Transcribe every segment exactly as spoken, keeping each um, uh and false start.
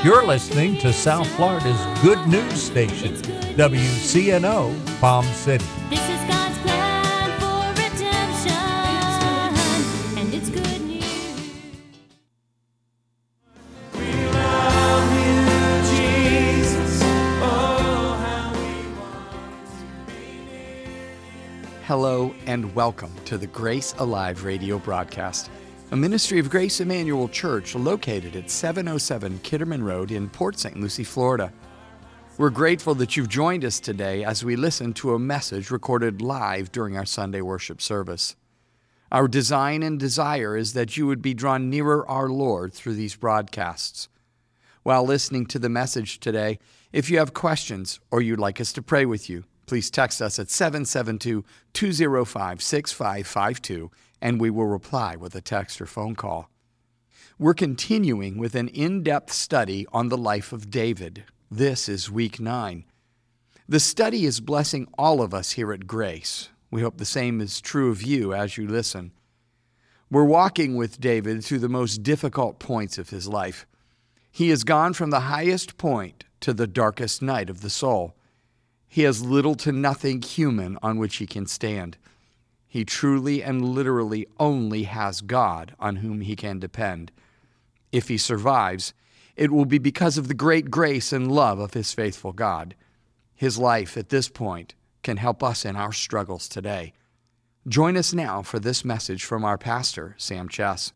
You're listening to South Florida's good news station, W C N O, Palm City. This is God's plan for redemption, and it's good news. We love you, Jesus. Oh, how we want to be near you. Hello and welcome to the Grace Alive radio broadcast, a ministry of Grace Emmanuel Church located at seven oh seven Kitterman Road in Port Saint Lucie, Florida. We're grateful that you've joined us today as we listen to a message recorded live during our Sunday worship service. Our design and desire is that you would be drawn nearer our Lord through these broadcasts. While listening to the message today, if you have questions or you'd like us to pray with you, please text us at seven seven two, two oh five, six five five two, and we will reply with a text or phone call. We're continuing with an in-depth study on the life of David. This is week nine. The study is blessing all of us here at Grace. We hope the same is true of you as you listen. We're walking with David through the most difficult points of his life. He has gone from the highest point to the darkest night of the soul. He has little to nothing human on which he can stand. He truly and literally only has God on whom he can depend. If he survives, it will be because of the great grace and love of his faithful God. His life at this point can help us in our struggles today. Join us now for this message from our pastor, Sam Chess.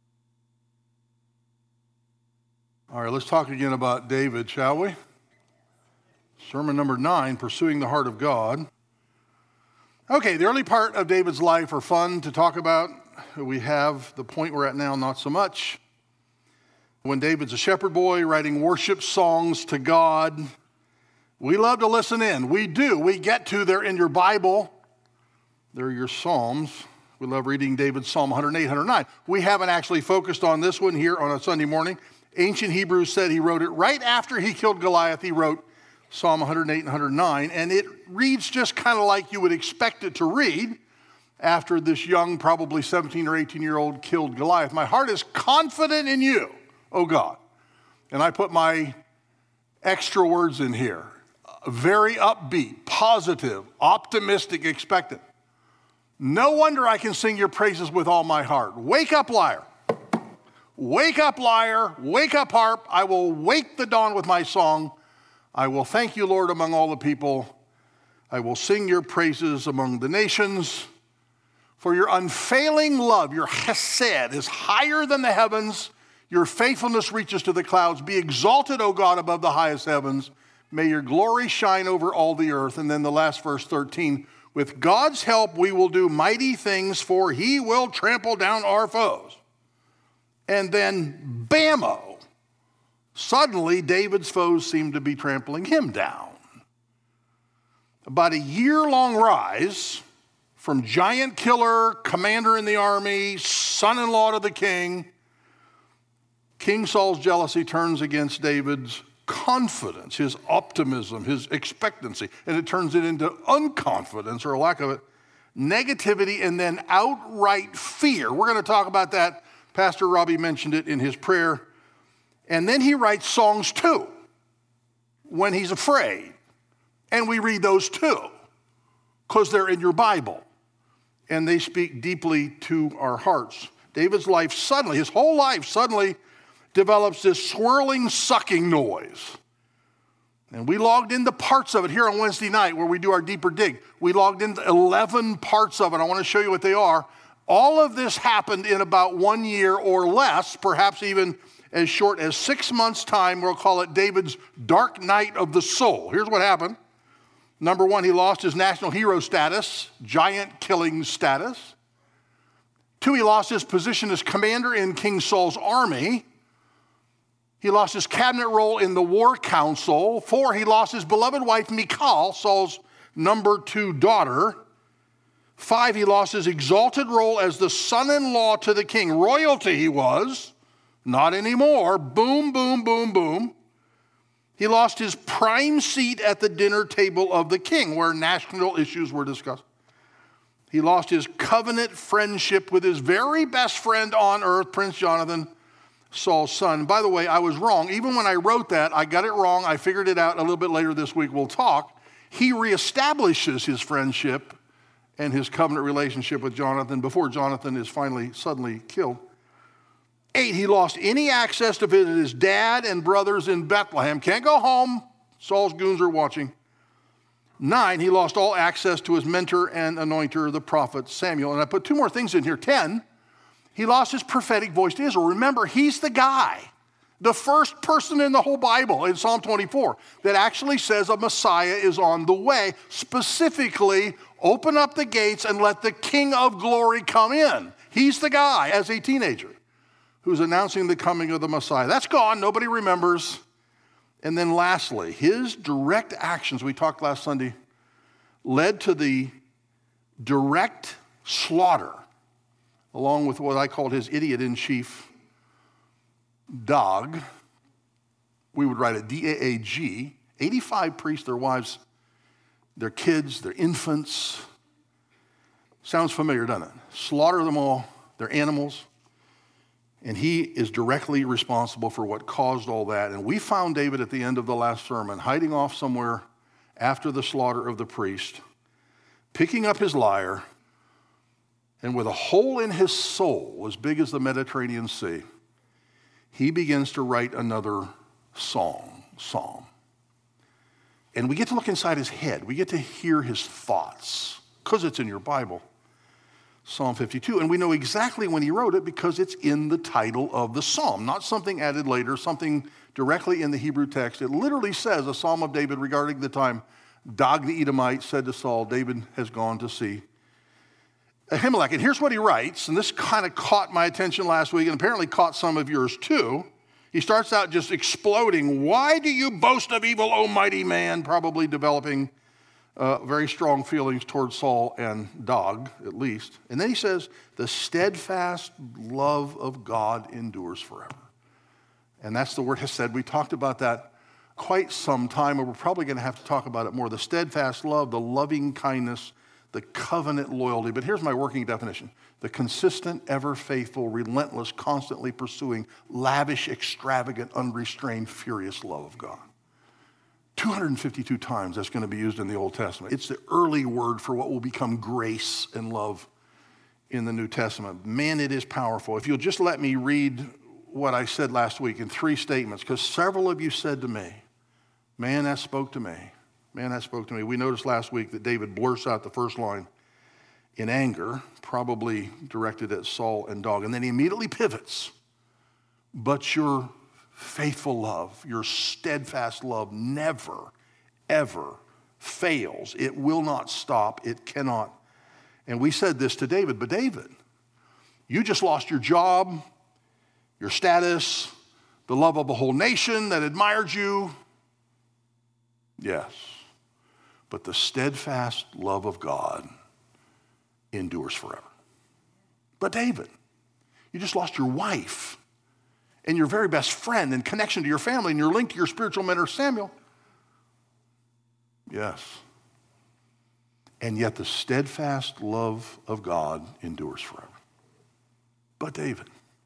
All right, let's talk again about David, shall we? Sermon number nine, Pursuing the Heart of God. Okay, the early part of David's life are fun to talk about. We have the point we're at now, not so much. When David's a shepherd boy writing worship songs to God, we love to listen in. We do. We get to, they're in your Bible. They're your Psalms. We love reading David's Psalm one oh eight, one oh nine. We haven't actually focused on this one here on a Sunday morning. Ancient Hebrews said he wrote it right after he killed Goliath. He wrote Psalm one oh eight and one oh nine, and it reads just kind of like you would expect it to read after this young, probably seventeen or eighteen-year-old killed Goliath. My heart is confident in you, O God. And I put my extra words in here. Very upbeat, positive, optimistic, expectant. No wonder I can sing your praises with all my heart. Wake up, lyre. Wake up, lyre. Wake up, harp. I will wake the dawn with my song. I will thank you, Lord, among all the people. I will sing your praises among the nations. For your unfailing love, your chesed, is higher than the heavens. Your faithfulness reaches to the clouds. Be exalted, O God, above the highest heavens. May your glory shine over all the earth. And then the last verse, thirteen. With God's help, we will do mighty things, for he will trample down our foes. And then, bammo. Suddenly, David's foes seem to be trampling him down. About a year-long rise from giant killer, commander in the army, son-in-law to the king, King Saul's jealousy turns against David's confidence, his optimism, his expectancy, and it turns it into unconfidence, or a lack of it, negativity, and then outright fear. We're going to talk about that. Pastor Robbie mentioned it in his prayer. And then he writes songs too, when he's afraid. And we read those too, because they're in your Bible. And they speak deeply to our hearts. David's life suddenly, his whole life suddenly develops this swirling, sucking noise. And we logged into parts of it here on Wednesday night where we do our deeper dig. We logged into eleven parts of it. I want to show you what they are. All of this happened in about one year or less, perhaps even as short as six months' time. We'll call it David's dark night of the soul. Here's what happened. Number one, he lost his national hero status, giant killing status. Two, he lost his position as commander in King Saul's army. He lost his cabinet role in the war council. Four, he lost his beloved wife, Michal, Saul's number two daughter. Five, he lost his exalted role as the son-in-law to the king. Royalty he was. Not anymore. Boom, boom, boom, boom. He lost his prime seat at the dinner table of the king, where national issues were discussed. He lost his covenant friendship with his very best friend on earth, Prince Jonathan. Saul's son. By the way, I was wrong. Even when I wrote that, I got it wrong. I figured it out a little bit later this week. We'll talk. He reestablishes his friendship and his covenant relationship with Jonathan before Jonathan is finally suddenly killed. Eight, he lost any access to visit his dad and brothers in Bethlehem. Can't go home. Saul's goons are watching. Nine, he lost all access to his mentor and anointer, the prophet Samuel. And I put two more things in here. Ten, he lost his prophetic voice to Israel. Remember, he's the guy, the first person in the whole Bible in Psalm twenty-four that actually says a Messiah is on the way. Specifically, open up the gates and let the King of glory come in. He's the guy as a teenager who's announcing the coming of the Messiah. That's gone. Nobody remembers. And then lastly, his direct actions, we talked last Sunday, led to the direct slaughter, along with what I called his idiot-in-chief, Dag. We would write it D A A G. eighty-five priests, their wives, their kids, their infants. Sounds familiar, doesn't it? Slaughter them all, their animals. And he is directly responsible for what caused all that. And we found David at the end of the last sermon hiding off somewhere after the slaughter of the priest, picking up his lyre, and with a hole in his soul as big as the Mediterranean Sea, he begins to write another song, psalm. And we get to look inside his head. We get to hear his thoughts because it's in your Bible. Psalm fifty-two, and we know exactly when he wrote it because it's in the title of the psalm, not something added later, something directly in the Hebrew text. It literally says, a psalm of David regarding the time Dag the Edomite said to Saul, David has gone to see Ahimelech. And here's what he writes, and this kind of caught my attention last week and apparently caught some of yours too. He starts out just exploding, why do you boast of evil, O mighty man? Probably developing Uh, very strong feelings towards Saul and Dag, at least. And then he says, the steadfast love of God endures forever. And that's the word hesed. We talked about that quite some time, and we're probably going to have to talk about it more. The steadfast love, the loving kindness, the covenant loyalty. But here's my working definition. The consistent, ever faithful, relentless, constantly pursuing, lavish, extravagant, unrestrained, furious love of God. two hundred fifty-two times that's going to be used in the Old Testament. It's the early word for what will become grace and love in the New Testament. Man, it is powerful. If you'll just let me read what I said last week in three statements, because several of you said to me, man, that spoke to me. Man, that spoke to me. We noticed last week that David blurts out the first line in anger, probably directed at Saul and Dag, and then he immediately pivots. But your faithful love, your steadfast love never, ever fails. It will not stop. It cannot. And we said this to David, but David, you just lost your job, your status, the love of a whole nation that admired you. Yes, but the steadfast love of God endures forever. But David, you just lost your wife and your very best friend and connection to your family and your link to your spiritual mentor, Samuel. Yes. And yet the steadfast love of God endures forever. But David,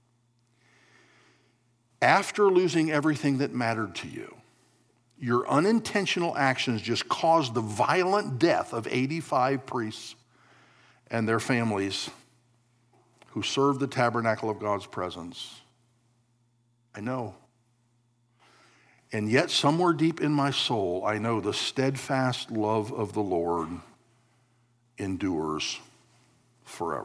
after losing everything that mattered to you, your unintentional actions just caused the violent death of eighty-five priests and their families who served the tabernacle of God's presence. I know. And yet somewhere deep in my soul, I know the steadfast love of the Lord endures forever.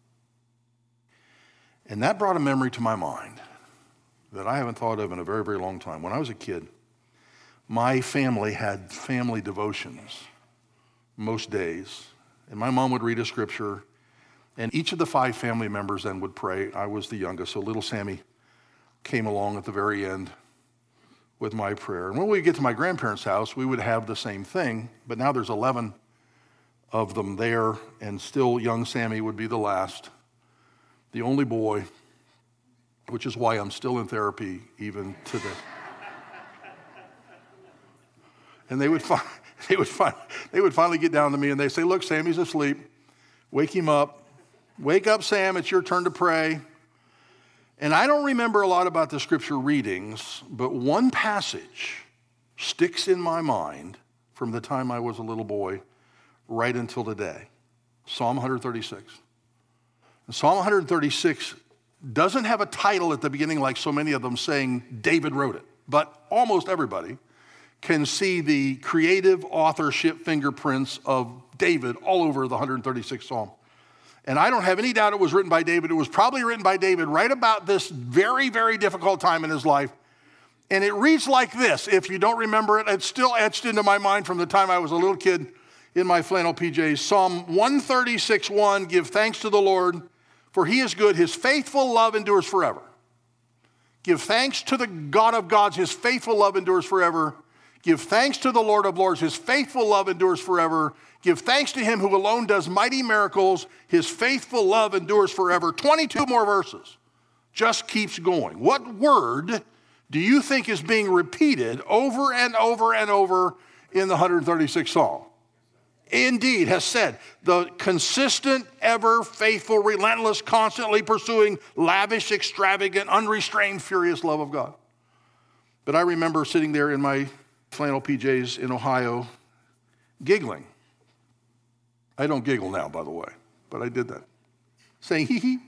And that brought a memory to my mind that I haven't thought of in a very, very long time. When I was a kid, my family had family devotions most days. And my mom would read a scripture, and each of the five family members then would pray. I was the youngest, so little Sammy came along at the very end with my prayer. And when we get to my grandparents' house, we would have the same thing, but now there's eleven of them there, and still young Sammy would be the last, the only boy, which is why I'm still in therapy even today. And they would, fi- they, would fi- they would finally get down to me and they'd say, look, Sammy's asleep. Wake him up. Wake up, Sam. It's your turn to pray. And I don't remember a lot about the scripture readings, but one passage sticks in my mind from the time I was a little boy right until today. Psalm one thirty-six. And Psalm one thirty-six doesn't have a title at the beginning like so many of them saying David wrote it, but almost everybody can see the creative authorship fingerprints of David all over the one thirty-sixth Psalm. And I don't have any doubt it was written by David. It was probably written by David right about this very, very difficult time in his life. And it reads like this. If you don't remember it, it's still etched into my mind from the time I was a little kid in my flannel P Js. Psalm one thirty-six, one, give thanks to the Lord, for he is good. His faithful love endures forever. Give thanks to the God of gods. His faithful love endures forever. Give thanks to the Lord of lords. His faithful love endures forever. Give thanks to him who alone does mighty miracles. His faithful love endures forever. twenty-two more verses. Just keeps going. What word do you think is being repeated over and over and over in the one thirty-sixth Psalm? Indeed, has said, the consistent, ever faithful, relentless, constantly pursuing, lavish, extravagant, unrestrained, furious love of God. But I remember sitting there in my flannel P Js in Ohio, giggling. I don't giggle now, by the way, but I did that. Saying, hee hee.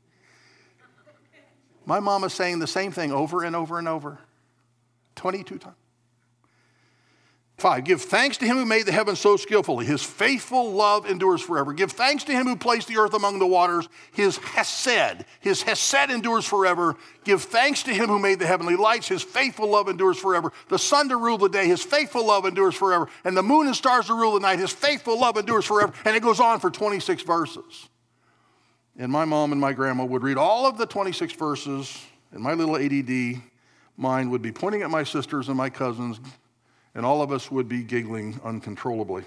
My mama saying the same thing over and over and over, twenty-two times. Five, give thanks to him who made the heavens so skillfully. His faithful love endures forever. Give thanks to him who placed the earth among the waters. His hesed, his hesed endures forever. Give thanks to him who made the heavenly lights. His faithful love endures forever. The sun to rule the day. His faithful love endures forever. And the moon and stars to rule the night. His faithful love endures forever. And it goes on for twenty-six verses. And my mom and my grandma would read all of the twenty-six verses, and my little A D D mind would be pointing at my sisters and my cousins, and all of us would be giggling uncontrollably.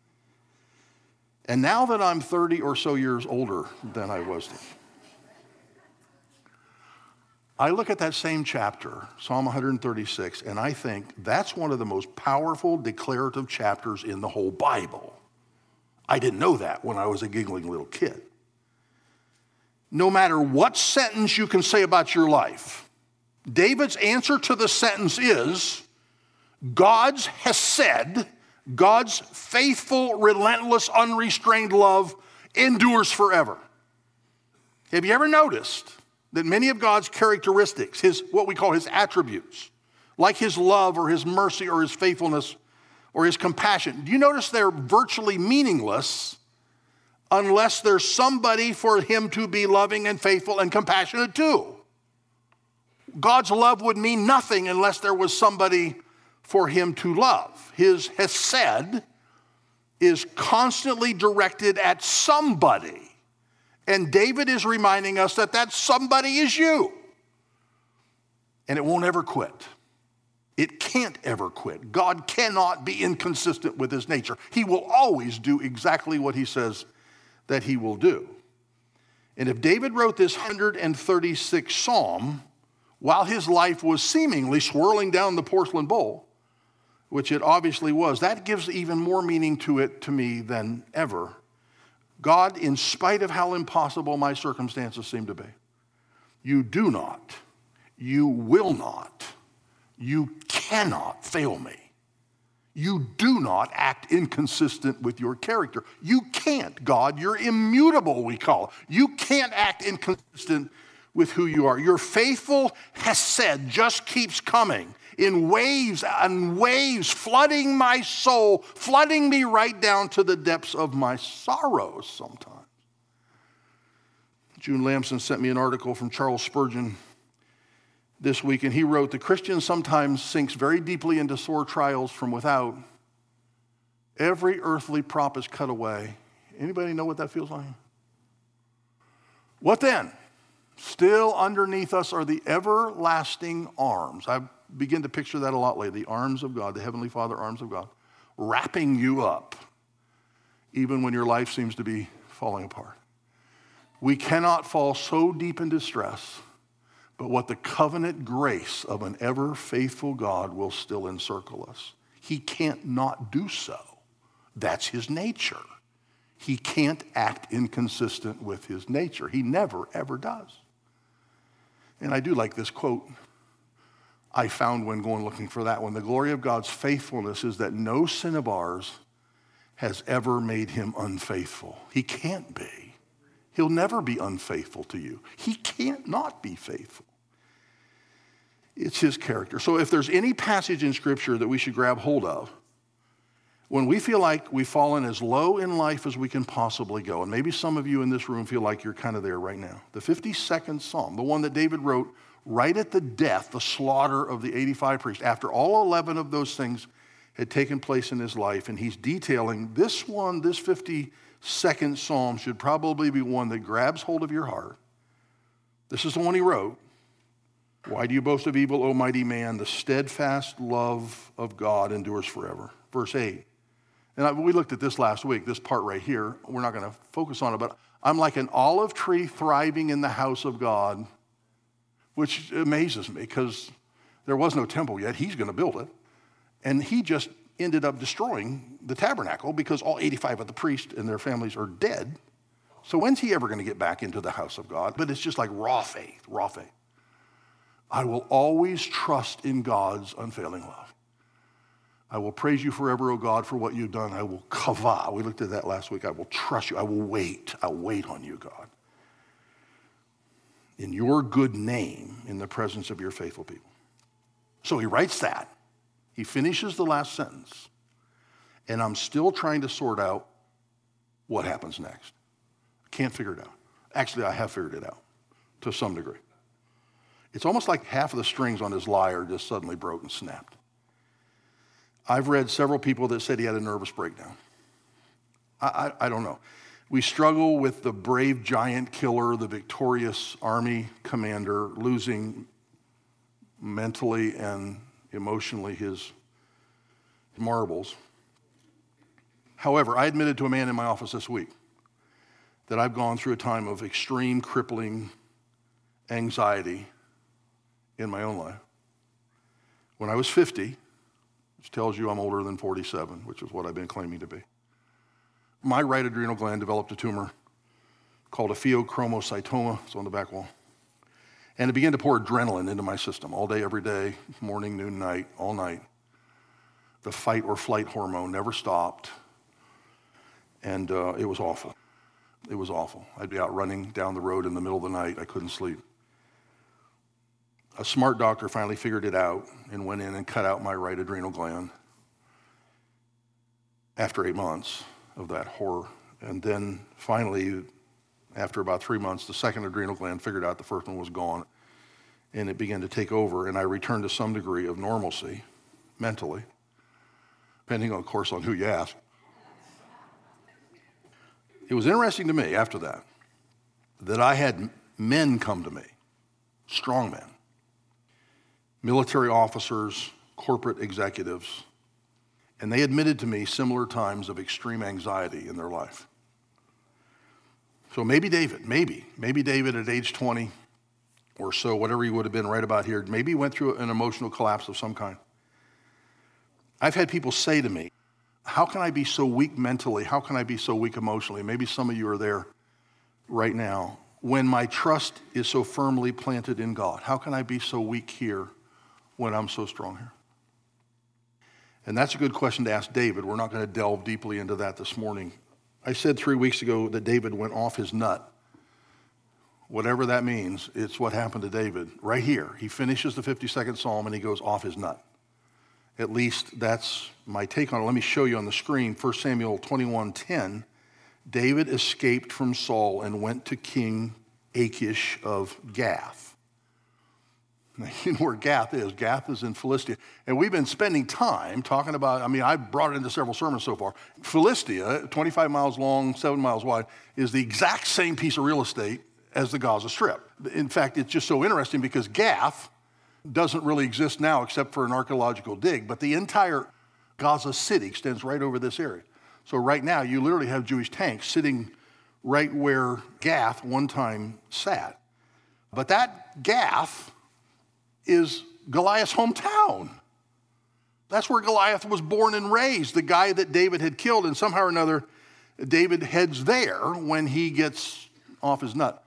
And now that I'm thirty or so years older than I was then, I look at that same chapter, Psalm one thirty-six, and I think that's one of the most powerful declarative chapters in the whole Bible. I didn't know that when I was a giggling little kid. No matter what sentence you can say about your life, David's answer to the sentence is, God's hesed, God's faithful, relentless, unrestrained love endures forever. Have you ever noticed that many of God's characteristics, his what we call his attributes, like his love or his mercy or his faithfulness or his compassion, do you notice they're virtually meaningless unless there's somebody for him to be loving and faithful and compassionate to? God's love would mean nothing unless there was somebody for him to love. His hesed is constantly directed at somebody. And David is reminding us that that somebody is you. And it won't ever quit. It can't ever quit. God cannot be inconsistent with his nature. He will always do exactly what he says that he will do. And if David wrote this one thirty-sixth Psalm while his life was seemingly swirling down the porcelain bowl, which it obviously was, that gives even more meaning to it to me than ever. God, in spite of how impossible my circumstances seem to be, you do not, you will not, you cannot fail me. You do not act inconsistent with your character. You can't, God. You're immutable, we call it. You can't act inconsistent with who you are. Your faithful hesed just keeps coming in waves and waves, flooding my soul, flooding me right down to the depths of my sorrows sometimes. June Lamson sent me an article from Charles Spurgeon this week, and he wrote, the Christian sometimes sinks very deeply into sore trials from without. Every earthly prop is cut away. Anybody know what that feels like? What then? Still underneath us are the everlasting arms. I begin to picture that a lot lately. The arms of God, the Heavenly Father arms of God, wrapping you up, even when your life seems to be falling apart. We cannot fall so deep in distress, but what the covenant grace of an ever faithful God will still encircle us. He can't not do so. That's his nature. He can't act inconsistent with his nature. He never, ever does. And I do like this quote I found when going looking for that one. The glory of God's faithfulness is that no sin of ours has ever made him unfaithful. He can't be. He'll never be unfaithful to you. He can't not be faithful. It's his character. So if there's any passage in Scripture that we should grab hold of, when we feel like we've fallen as low in life as we can possibly go, and maybe some of you in this room feel like you're kind of there right now, the fifty-second Psalm, the one that David wrote right at the death, the slaughter of the eighty-five priests, after all eleven of those things had taken place in his life, and he's detailing this one, this fifty-second Psalm should probably be one that grabs hold of your heart. This is the one he wrote. Why do you boast of evil, O mighty man? The steadfast love of God endures forever. Verse eight. And I, we looked at this last week, this part right here. We're not going to focus on it, but I'm like an olive tree thriving in the house of God, which amazes me because there was no temple yet. He's going to build it. And he just ended up destroying the tabernacle because all eighty-five of the priests and their families are dead. So when's he ever going to get back into the house of God? But it's just like raw faith, raw faith. I will always trust in God's unfailing love. I will praise you forever, O God, for what you've done. I will kavah. We looked at that last week. I will trust you. I will wait. I'll wait on you, God. In your good name, in the presence of your faithful people. So he writes that. He finishes the last sentence. And I'm still trying to sort out what happens next. Can't figure it out. Actually, I have figured it out to some degree. It's almost like half of the strings on his lyre just suddenly broke and snapped. I've read several people that said he had a nervous breakdown. I, I, I don't know. We struggle with the brave giant killer, the victorious army commander, losing mentally and emotionally his marbles. However, I admitted to a man in my office this week that I've gone through a time of extreme crippling anxiety in my own life. When I was fifty, which tells you I'm older than forty-seven, which is what I've been claiming to be, my right adrenal gland developed a tumor called a pheochromocytoma. It's on the back wall. And it began to pour adrenaline into my system all day, every day, morning, noon, night, all night. The fight or flight hormone never stopped. And uh, it was awful. It was awful. I'd be out running down the road in the middle of the night. I couldn't sleep. A smart doctor finally figured it out and went in and cut out my right adrenal gland after eight months of that horror. And then finally, after about three months, the second adrenal gland figured out the first one was gone, and it began to take over, and I returned to some degree of normalcy mentally, depending, on, of course, on who you ask. It was interesting to me after that that I had men come to me, strong men, military officers, corporate executives, and they admitted to me similar times of extreme anxiety in their life. So maybe David, maybe, maybe David at age twenty or so, whatever he would have been right about here, maybe he went through an emotional collapse of some kind. I've had people say to me, how can I be so weak mentally? How can I be so weak emotionally? Maybe some of you are there right now. When my trust is so firmly planted in God, how can I be so weak here when I'm so strong here? And that's a good question to ask David. We're not going to delve deeply into that this morning. I said three weeks ago that David went off his nut. Whatever that means, it's what happened to David. Right here, he finishes the fifty-second Psalm and he goes off his nut. At least that's my take on it. Let me show you on the screen, First Samuel twenty-one ten. David escaped from Saul and went to King Achish of Gath. Now, you know where Gath is. Gath is in Philistia. And we've been spending time talking about, I mean, I've brought it into several sermons so far. Philistia, twenty-five miles long, seven miles wide, is the exact same piece of real estate as the Gaza Strip. In fact, it's just so interesting because Gath doesn't really exist now except for an archaeological dig, but the entire Gaza city extends right over this area. So right now, you literally have Jewish tanks sitting right where Gath one time sat. But that Gath is Goliath's hometown. That's where Goliath was born and raised, the guy that David had killed, and somehow or another, David heads there when he gets off his nut.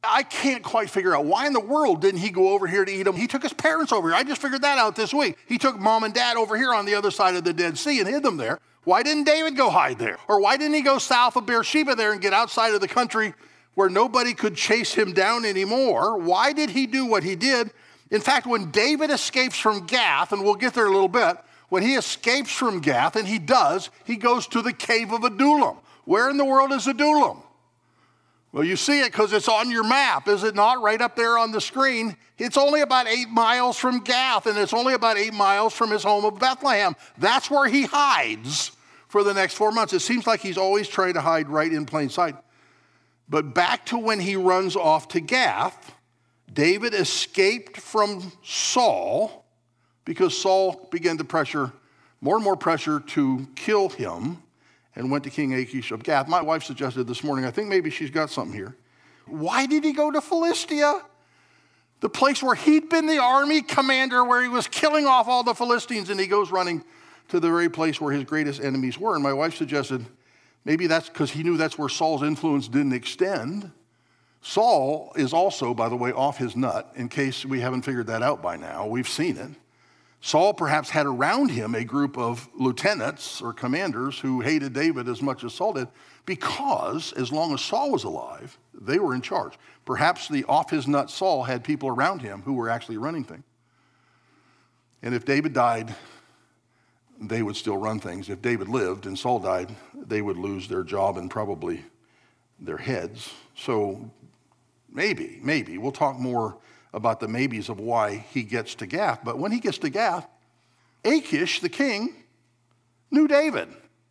I can't quite figure out why in the world didn't he go over here to Edom? He took his parents over here. I just figured that out this week. He took mom and dad over here on the other side of the Dead Sea and hid them there. Why didn't David go hide there? Or why didn't he go south of Beersheba there and get outside of the country where nobody could chase him down anymore? Why did he do what he did? In fact, when David escapes from Gath, and we'll get there in a little bit, when he escapes from Gath, and he does, he goes to the cave of Adullam. Where in the world is Adullam? Well, you see it because it's on your map, is it not? Right up there on the screen. It's only about eight miles from Gath, and it's only about eight miles from his home of Bethlehem. That's where he hides for the next four months. It seems like he's always trying to hide right in plain sight. But back to when he runs off to Gath, David escaped from Saul because Saul began to pressure, more and more pressure to kill him, and went to King Achish of Gath. My wife suggested this morning, I think maybe she's got something here. Why did he go to Philistia? The place where he'd been the army commander, where he was killing off all the Philistines, and he goes running to the very place where his greatest enemies were. And my wife suggested maybe that's because he knew that's where Saul's influence didn't extend. Saul is also, by the way, off his nut, in case we haven't figured that out by now. We've seen it. Saul perhaps had around him a group of lieutenants or commanders who hated David as much as Saul did, because as long as Saul was alive, they were in charge. Perhaps the off-his-nut Saul had people around him who were actually running things. And if David died, they would still run things. If David lived and Saul died, they would lose their job and probably their heads. So maybe, maybe, we'll talk more about the maybes of why he gets to Gath. But when he gets to Gath, Achish, the king, knew David.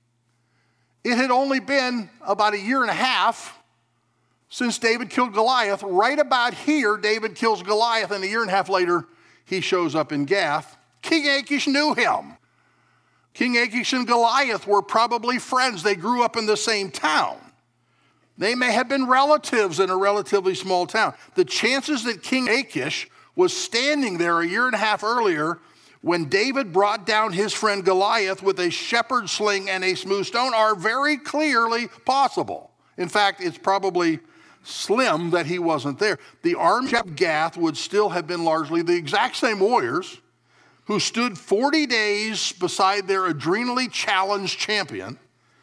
It had only been about a year and a half since David killed Goliath. Right about here, David kills Goliath, and a year and a half later, he shows up in Gath. King Achish knew him. King Achish and Goliath were probably friends. They grew up in the same town. They may have been relatives in a relatively small town. The chances that King Achish was standing there a year and a half earlier when David brought down his friend Goliath with a shepherd sling and a smooth stone are very clearly possible. In fact, it's probably slim that he wasn't there. The army of Gath would still have been largely the exact same warriors who stood forty days beside their adrenally challenged champion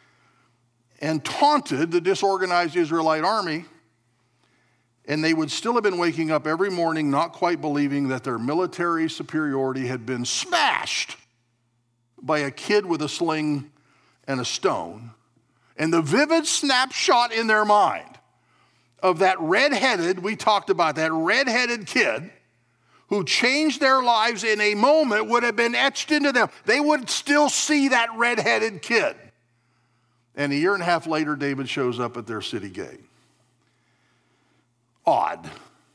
and taunted the disorganized Israelite army, and they would still have been waking up every morning not quite believing that their military superiority had been smashed by a kid with a sling and a stone. And the vivid snapshot in their mind of that red-headed, we talked about that red-headed kid who changed their lives in a moment would have been etched into them. They would still see that red-headed kid. And a year and a half later, David shows up at their city gate. Odd.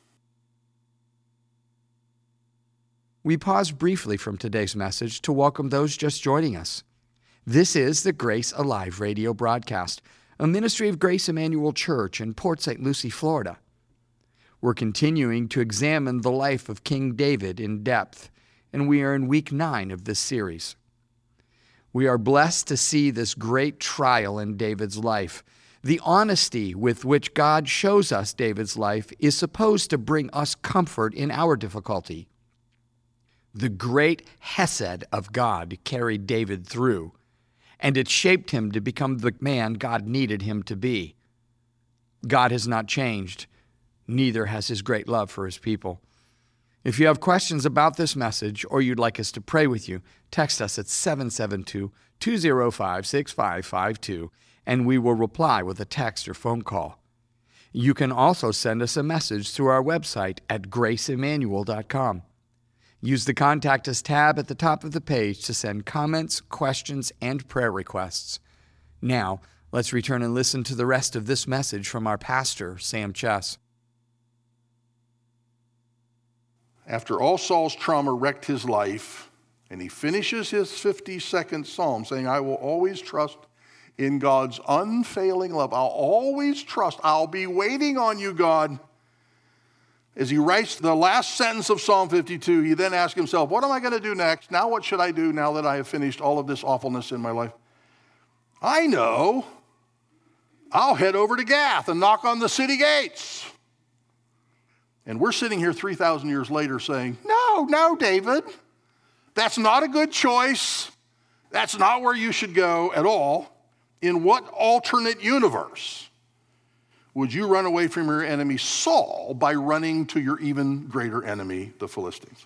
We pause briefly from today's message to welcome those just joining us. This is the Grace Alive radio broadcast, a ministry of Grace Emmanuel Church in Port Saint Lucie, Florida. We're continuing to examine the life of King David in depth, and we are in week nine of this series. We are blessed to see this great trial in David's life. The honesty with which God shows us David's life is supposed to bring us comfort in our difficulty. The great hesed of God carried David through, and it shaped him to become the man God needed him to be. God has not changed, neither has his great love for his people. If you have questions about this message or you'd like us to pray with you, text us at seven seven two, two zero five, six five five two, and we will reply with a text or phone call. You can also send us a message through our website at grace emmanuel dot com. Use the Contact Us tab at the top of the page to send comments, questions, and prayer requests. Now, let's return and listen to the rest of this message from our pastor, Sam Chess. After all Saul's trauma wrecked his life, and he finishes his fifty-second psalm saying, I will always trust in God's unfailing love. I'll always trust. I'll be waiting on you, God. As he writes the last sentence of Psalm fifty-two, he then asks himself, what am I going to do next? Now what should I do now that I have finished all of this awfulness in my life? I know. I'll head over to Gath and knock on the city gates. And we're sitting here three thousand years later saying, no, no, David, that's not a good choice. That's not where you should go at all. In what alternate universe would you run away from your enemy Saul by running to your even greater enemy, the Philistines?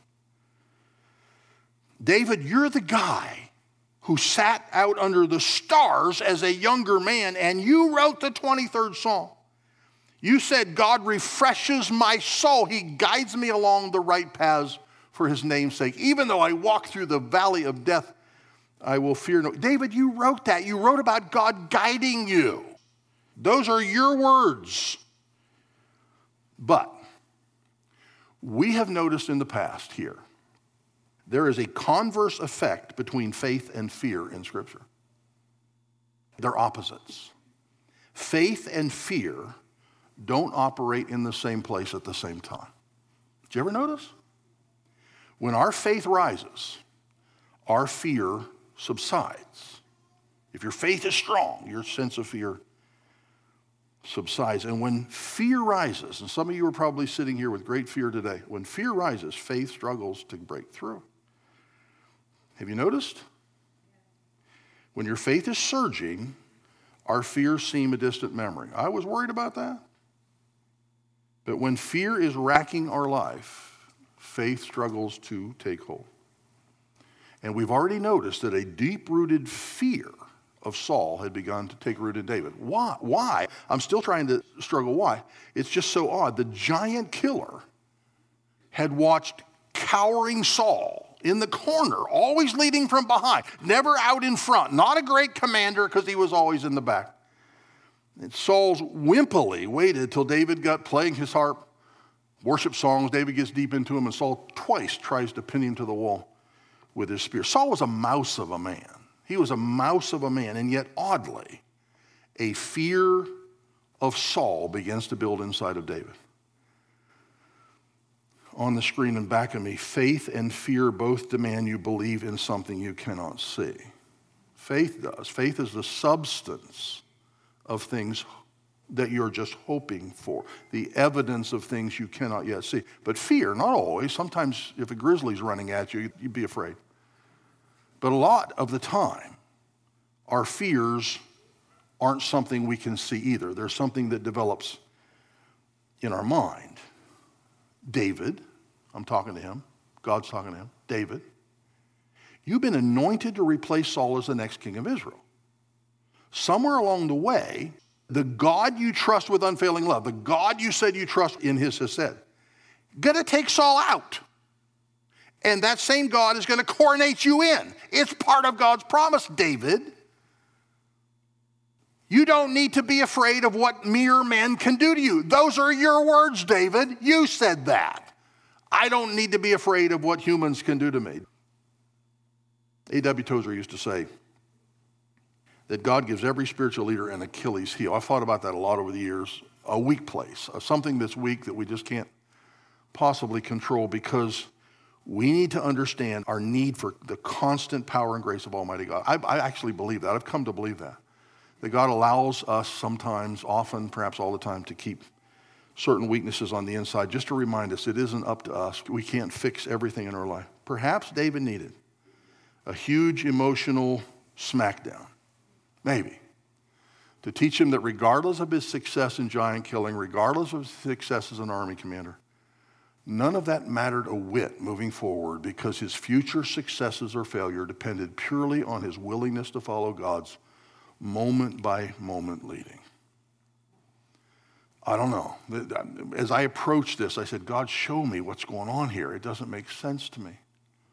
David, you're the guy who sat out under the stars as a younger man, and you wrote the twenty-third Psalm. You said, God refreshes my soul. He guides me along the right paths for his name's sake. Even though I walk through the valley of death, I will fear no. David, you wrote that. You wrote about God guiding you. Those are your words. But we have noticed in the past here, there is a converse effect between faith and fear in Scripture. They're opposites. Faith and fear don't operate in the same place at the same time. Did you ever notice? When our faith rises, our fear subsides. If your faith is strong, your sense of fear subsides. And when fear rises, and some of you are probably sitting here with great fear today, when fear rises, faith struggles to break through. Have you noticed? When your faith is surging, our fears seem a distant memory. I was worried about that. But when fear is racking our life, faith struggles to take hold. And we've already noticed that a deep-rooted fear of Saul had begun to take root in David. Why? Why? I'm still trying to struggle why. It's just so odd. The giant killer had watched cowering Saul in the corner, always leading from behind, never out in front. Not a great commander because he was always in the back. And Saul's wimpily waited till David got playing his harp, worship songs. David gets deep into him, and Saul twice tries to pin him to the wall with his spear. Saul was a mouse of a man. He was a mouse of a man, and yet oddly, a fear of Saul begins to build inside of David. On the screen in back of me, faith and fear both demand you believe in something you cannot see. Faith does. Faith is the substance of things that you're just hoping for, the evidence of things you cannot yet see. But fear, not always. Sometimes if a grizzly's running at you, you'd be afraid. But a lot of the time, our fears aren't something we can see either. They're something that develops in our mind. David, I'm talking to him, God's talking to him, David, you've been anointed to replace Saul as the next king of Israel. Somewhere along the way, the God you trust with unfailing love, the God you said you trust in his has said, gonna take Saul out. And that same God is gonna coronate you in. It's part of God's promise, David. You don't need to be afraid of what mere men can do to you. Those are your words, David. You said that. I don't need to be afraid of what humans can do to me. A W Tozer used to say that God gives every spiritual leader an Achilles heel. I've thought about that a lot over the years. A weak place, something that's weak that we just can't possibly control, because we need to understand our need for the constant power and grace of Almighty God. I, I actually believe that. I've come to believe that. That God allows us sometimes, often, perhaps all the time, to keep certain weaknesses on the inside, just to remind us it isn't up to us. We can't fix everything in our life. Perhaps David needed a huge emotional smackdown, maybe, to teach him that regardless of his success in giant killing, regardless of his success as an army commander, none of that mattered a whit moving forward, because his future successes or failure depended purely on his willingness to follow God's moment by moment leading. I don't know. As I approached this, I said, God, show me what's going on here. It doesn't make sense to me.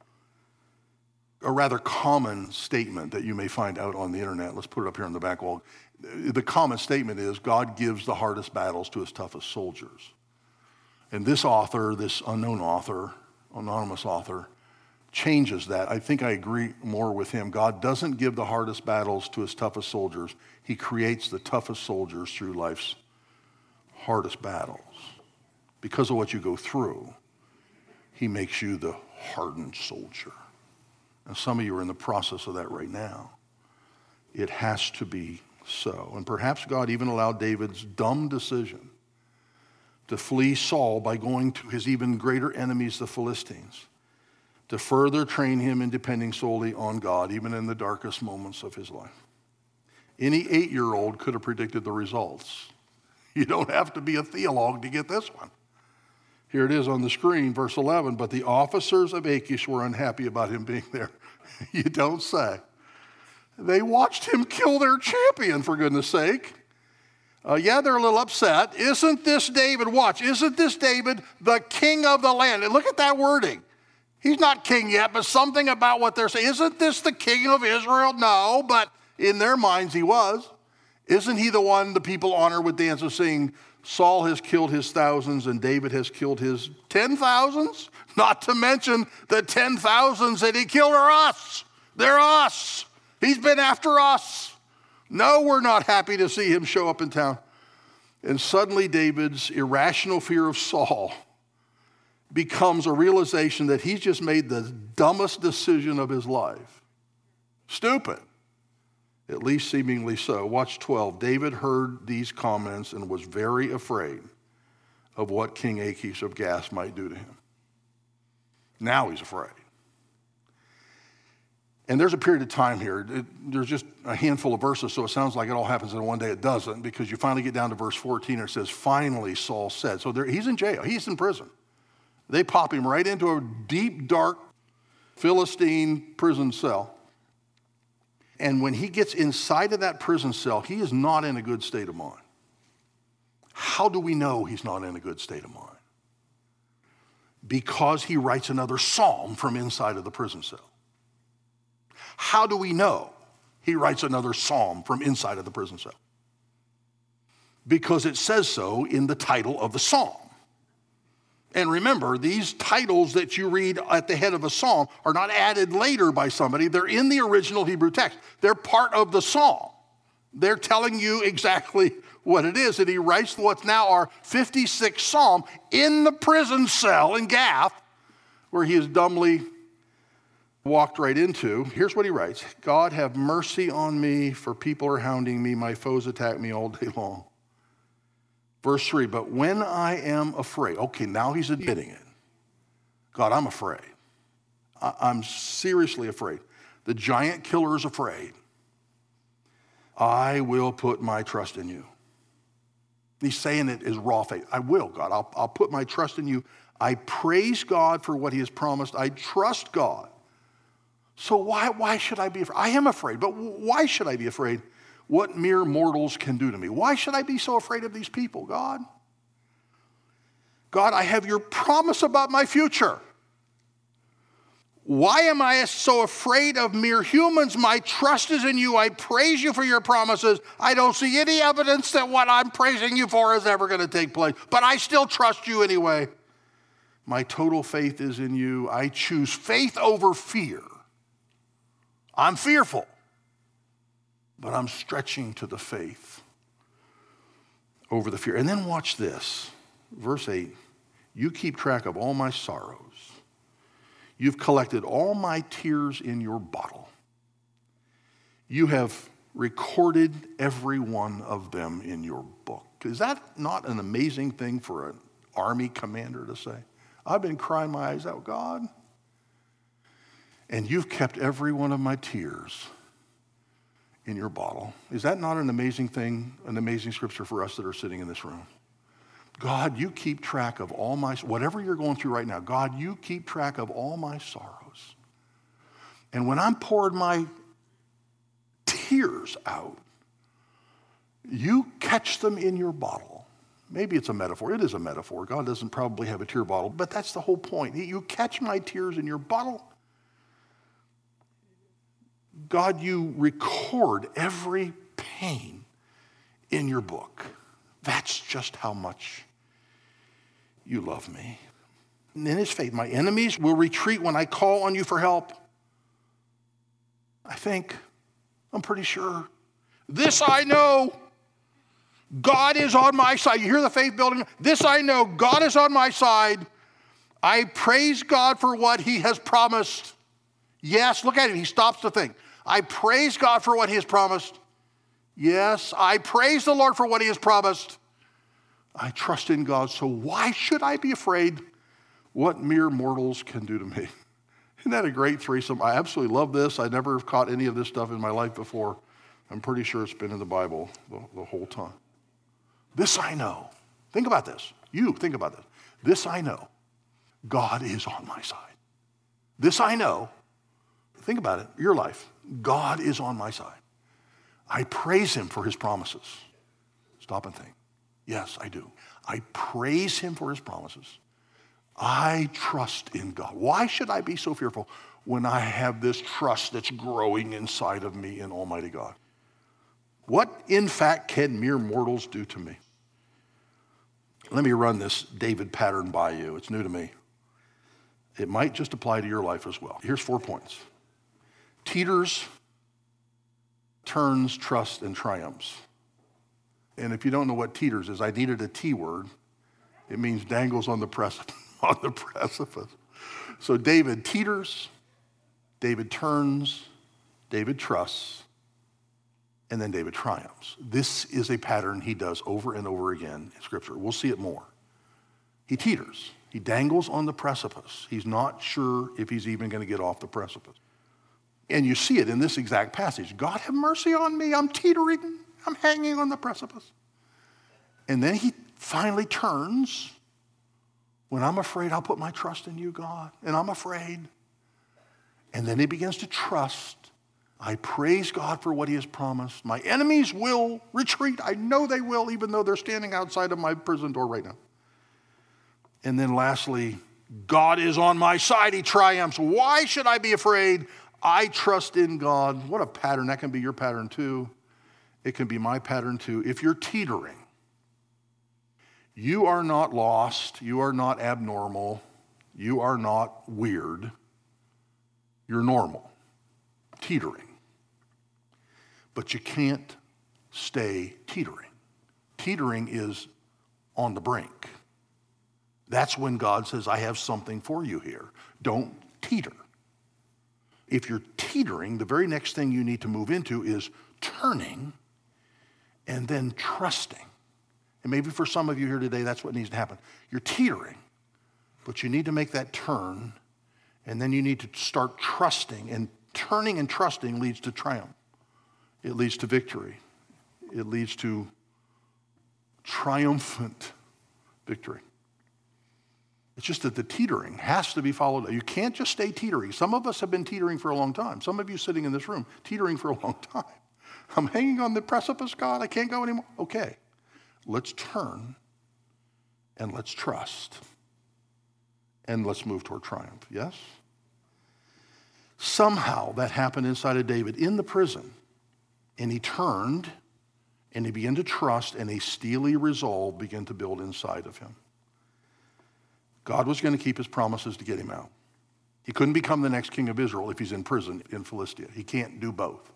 A rather common statement that you may find out on the internet, let's put it up here on the back wall. The common statement is, God gives the hardest battles to his toughest soldiers. And this author, this unknown author, anonymous author, changes that. I think I agree more with him. God doesn't give the hardest battles to his toughest soldiers. He creates the toughest soldiers through life's hardest battles. Because of what you go through, he makes you the hardened soldier. And some of you are in the process of that right now. It has to be so. And perhaps God even allowed David's dumb decision to flee Saul by going to his even greater enemies, the Philistines, to further train him in depending solely on God, even in the darkest moments of his life. Any eight-year-old could have predicted the results. You don't have to be a theologue to get this one. Here it is on the screen, verse eleven. But the officers of Achish were unhappy about him being there. You don't say. They watched him kill their champion, for goodness sake. Uh, yeah, they're a little upset. Isn't this David, watch, isn't this David the king of the land? And look at that wording. He's not king yet, but something about what they're saying. Isn't this the king of Israel? No, but in their minds he was. Isn't he the one the people honor with dances, saying, Saul has killed his thousands and David has killed his ten thousands? Not to mention the ten thousands that he killed are us. They're us. He's been after us. No, we're not happy to see him show up in town. And suddenly David's irrational fear of Saul becomes a realization that he's just made the dumbest decision of his life. Stupid. At least seemingly so. Watch twelve. David heard these comments and was very afraid of what King Achish of Gath might do to him. Now he's afraid. And there's a period of time here. It, there's just a handful of verses, so it sounds like it all happens in one day. It doesn't, because you finally get down to verse fourteen, and it says, finally Saul said. So there, he's in jail. He's in prison. They pop him right into a deep, dark Philistine prison cell. And when he gets inside of that prison cell, he is not in a good state of mind. How do we know he's not in a good state of mind? Because he writes another psalm from inside of the prison cell. How do we know he writes another psalm from inside of the prison cell? Because it says so in the title of the psalm. And remember, these titles that you read at the head of a psalm are not added later by somebody. They're in the original Hebrew text. They're part of the psalm. They're telling you exactly what it is. And he writes what's now our fifty-sixth psalm in the prison cell in Gath, where he has dumbly walked right into. Here's what he writes. God, have mercy on me, for people are hounding me. My foes attack me all day long. Verse three, but when I am afraid, okay, now he's admitting it. God, I'm afraid. I- I'm seriously afraid. The giant killer is afraid. I will put my trust in you. He's saying it is raw faith. I will, God. I'll, I'll put my trust in you. I praise God for what he has promised. I trust God. So why, why should I be afraid? I am afraid, but why should I be afraid? What mere mortals can do to me. Why should I be so afraid of these people, God? God, I have your promise about my future. Why am I so afraid of mere humans? My trust is in you. I praise you for your promises. I don't see any evidence that what I'm praising you for is ever going to take place, but I still trust you anyway. My total faith is in you. I choose faith over fear. I'm fearful, but I'm stretching to the faith over the fear. And then watch this. Verse eight, you keep track of all my sorrows. You've collected all my tears in your bottle. You have recorded every one of them in your book. Is that not an amazing thing for an army commander to say? I've been crying my eyes out, God, and you've kept every one of my tears in your bottle. Is that not an amazing thing, an amazing scripture for us that are sitting in this room? God, you keep track of all my, whatever you're going through right now, God, you keep track of all my sorrows. And when I'm pouring my tears out, you catch them in your bottle. Maybe it's a metaphor. It is a metaphor. God doesn't probably have a tear bottle, but that's the whole point. You catch my tears in your bottle. God, you record every pain in your book. That's just how much you love me. And in his faith, my enemies will retreat when I call on you for help. I think, I'm pretty sure. This I know, God is on my side. You hear the faith building? This I know, God is on my side. I praise God for what he has promised. Yes, look at him. He stops to think. I praise God for what he has promised. Yes, I praise the Lord for what he has promised. I trust in God, so why should I be afraid what mere mortals can do to me? Isn't that a great threesome? I absolutely love this. I never have caught any of this stuff in my life before. I'm pretty sure it's been in the Bible the, the whole time. This I know. Think about this. You think about this. This I know. God is on my side. This I know. Think about it. Your life. God is on my side. I praise him for his promises. Stop and think. Yes, I do. I praise him for his promises. I trust in God. Why should I be so fearful when I have this trust that's growing inside of me in Almighty God? What, in fact, can mere mortals do to me? Let me run this David pattern by you. It's new to me. It might just apply to your life as well. Here's four points. Teeters, turns, trust, and triumphs. And if you don't know what teeters is, I needed a T word. It means dangles on the precipice. On the precipice. So David teeters, David turns, David trusts, and then David triumphs. This is a pattern he does over and over again in Scripture. We'll see it more. He teeters. He dangles on the precipice. He's not sure if he's even going to get off the precipice. And you see it in this exact passage. God have mercy on me. I'm teetering. I'm hanging on the precipice. And then he finally turns. When I'm afraid, I'll put my trust in you, God. And I'm afraid. And then he begins to trust. I praise God for what he has promised. My enemies will retreat. I know they will, even though they're standing outside of my prison door right now. And then lastly, God is on my side. He triumphs. Why should I be afraid? I trust in God. What a pattern. That can be your pattern too. It can be my pattern too. If you're teetering, you are not lost. You are not abnormal. You are not weird. You're normal, teetering. But you can't stay teetering. Teetering is on the brink. That's when God says, I have something for you here. Don't teeter. If you're teetering, the very next thing you need to move into is turning and then trusting. And maybe for some of you here today, that's what needs to happen. You're teetering, but you need to make that turn, and then you need to start trusting. And turning and trusting leads to triumph. It leads to victory. It leads to triumphant victory. It's just that the teetering has to be followed. You can't just stay teetering. Some of us have been teetering for a long time. Some of you sitting in this room, teetering for a long time. I'm hanging on the precipice, God. I can't go anymore. Okay. Let's turn and let's trust and let's move toward triumph, yes? Somehow that happened inside of David in the prison, and he turned and he began to trust, and a steely resolve began to build inside of him. God was going to keep his promises to get him out. He couldn't become the next king of Israel if he's in prison in Philistia. He can't do both.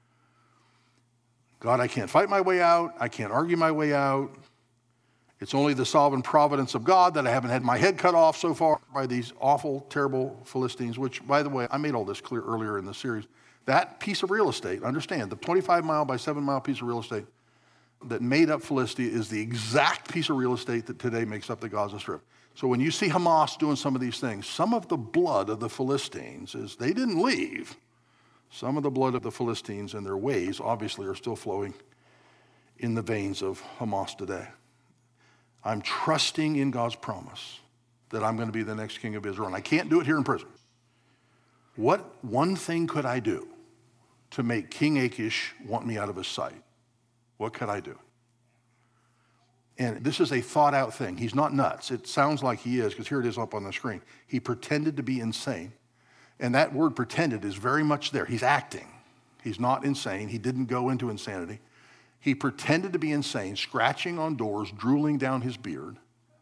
God, I can't fight my way out. I can't argue my way out. It's only the sovereign providence of God that I haven't had my head cut off so far by these awful, terrible Philistines, which, by the way, I made all this clear earlier in the series. That piece of real estate, understand, the twenty-five mile by seven mile piece of real estate that made up Philistia is the exact piece of real estate that today makes up the Gaza Strip. So when you see Hamas doing some of these things, some of the blood of the Philistines is they didn't leave. Some of the blood of the Philistines and their ways obviously are still flowing in the veins of Hamas today. I'm trusting in God's promise that I'm going to be the next king of Israel, and I can't do it here in prison. What one thing could I do to make King Achish want me out of his sight? What could I do? And this is a thought out thing. He's not nuts. It sounds like he is, because here it is up on the screen. He pretended to be insane. And that word pretended is very much there. He's acting. He's not insane. He didn't go into insanity. He pretended to be insane, scratching on doors, drooling down his beard.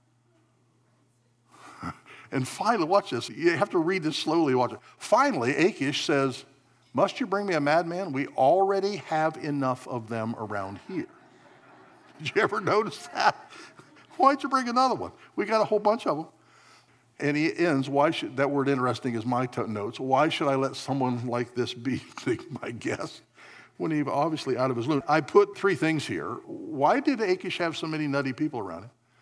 And finally, watch this. You have to read this slowly. Watch it. Finally, Achish says, must you bring me a madman? We already have enough of them around here. Did you ever notice that? Why'd you bring another one? We got a whole bunch of them. And he ends, why should, that word interesting is my t- notes, why should I let someone like this be my guest when he's obviously out of his loop? I put three things here. Why did Achish have so many nutty people around him?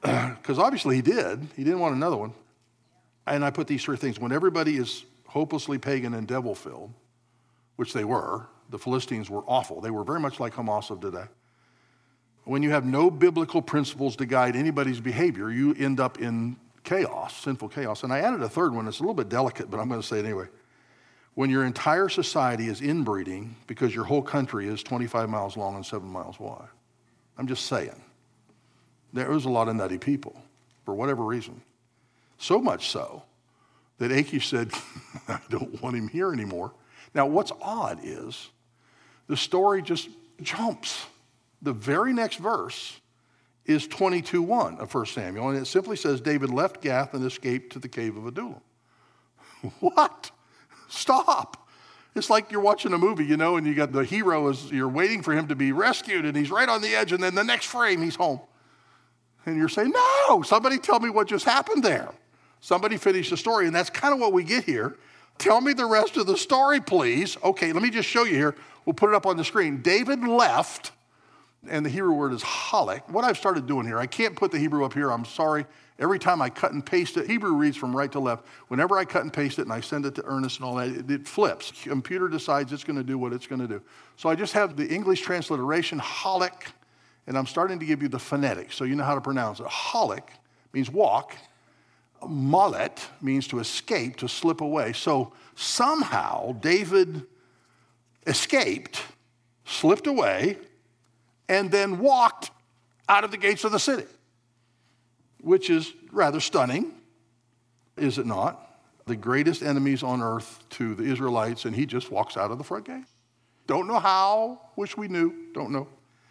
because obviously he did. He didn't want another one. And I put these three things. When everybody is hopelessly pagan and devil-filled, which they were, the Philistines were awful. They were very much like Hamas of today. When you have no biblical principles to guide anybody's behavior, you end up in chaos, sinful chaos. And I added a third one. It's a little bit delicate, but I'm going to say it anyway. When your entire society is inbreeding because your whole country is twenty-five miles long and seven miles wide. I'm just saying. There was a lot of nutty people for whatever reason. So much so that Achish said, I don't want him here anymore. Now, what's odd is the story just jumps. The very next verse is twenty-two one of First Samuel, and it simply says, David left Gath and escaped to the cave of Adullam. What? Stop. It's like you're watching a movie, you know, and you got the hero, is you're waiting for him to be rescued, and he's right on the edge, and then the next frame, he's home. And you're saying, no, somebody tell me what just happened there. Somebody finish the story, and that's kind of what we get here. Tell me the rest of the story, please. Okay, let me just show you here. We'll put it up on the screen. David left, and the Hebrew word is halak. What I've started doing here, I can't put the Hebrew up here, I'm sorry. Every time I cut and paste it, Hebrew reads from right to left. Whenever I cut and paste it and I send it to Ernest and all that, it, it flips. The computer decides it's going to do what it's going to do. So I just have the English transliteration, halak, and I'm starting to give you the phonetics, so you know how to pronounce it. Halak means walk. Malet means to escape, to slip away. So somehow David escaped, slipped away, and then walked out of the gates of the city, which is rather stunning, is it not? The greatest enemies on earth to the Israelites, and he just walks out of the front gate. Don't know how, wish we knew, don't know.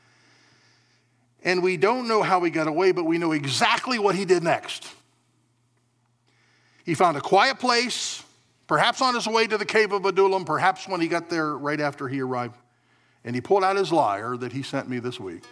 And we don't know how he got away, but we know exactly what he did next. He found a quiet place, perhaps on his way to the cave of Adullam, perhaps when he got there right after he arrived, and he pulled out his lyre that he sent me this week.